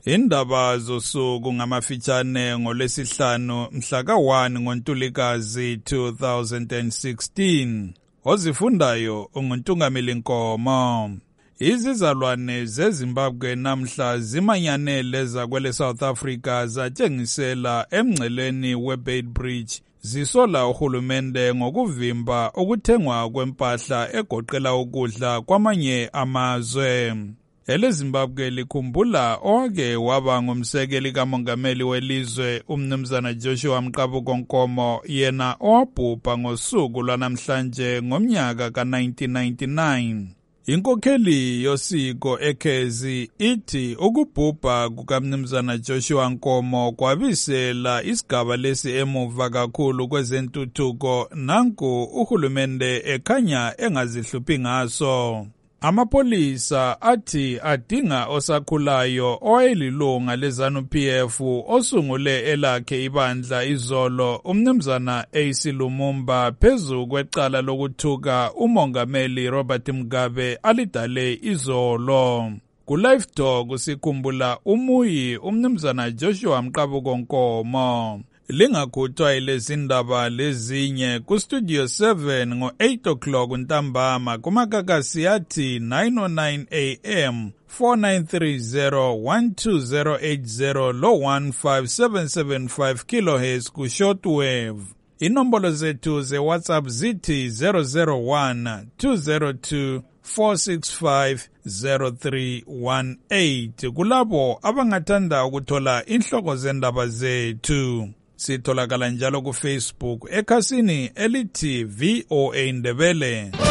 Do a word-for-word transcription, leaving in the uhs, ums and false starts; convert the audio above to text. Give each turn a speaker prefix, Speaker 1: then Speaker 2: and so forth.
Speaker 1: Indaba zosuku ngamafitshane ngolwesihlanu mhla ka one ngoNtulikazi two thousand sixteen. Ozifundayo unguNtungamili Nkomo. Izizalwane zeZimbabwe namhla zimanyanele zakwele South Africa zatshengisela emngceleni weBeitbridge zisola uhulumende ngokuvimba ukuthengwa kwempahla egoqela ukudla kwamanye amazwe. EleZimbabwe likhumbula owake waba ngumsekeli kamongameli welizwe umnumzana Joshua Mqabuko Nkomo yena owabhubha ngosuku lwanamhlanje ngomnyaka ka nineteen ninety-nine. Inkokheli yosiko eKezi ithi ukubhubha kukamnumzana Joshua Nkomo kwabisela isigaba lesi emuva kakhulu kwezentuthuko nanku uhulumende ekhanya engazihluphi ngaso. Amapolisa athi adinga osakhulayo owayelilunga leZANU-P F osungule elakhe ibandla izolo umnumzana A C Lumumba phezu kwecala lokuthuka umongameli Robert Mugabe alidale izolo. Ku-Live Talk sikhumbula umuyi umnumzana Joshua Mqabuko Nkomo. Lingakhuthwa ilezindaba lezinye ku-Studio seven ngo-eight o'clock ntambama kumakakasi yathi nine oh nine A M four nine three zero one two zero eight zero lo one five seven seven five kilohertz ku-shortwave. Inombolo zethu ze-WhatsApp zithi zero zero one two zero two four six five zero three one eight kulabo abangathanda ukuthola inhloko zendaba zethu. Sitholakala njalo ku Facebook ekhasini elithi V O A Ndebele.